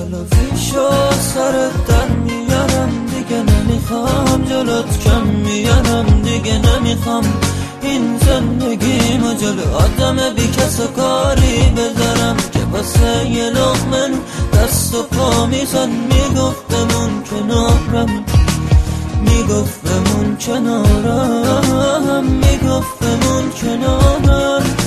تلافیشو سرت در میارم، دیگه نمیخوام جلوت کم میارم، دیگه نمیخوام این زندگی ما جلو آدم بی کس و کاری بذارم که واسه یه لقمه دست و پا میزن. میگفت بمون کنارم، میگفت بمون کنارم، میگفت بمون کنارم.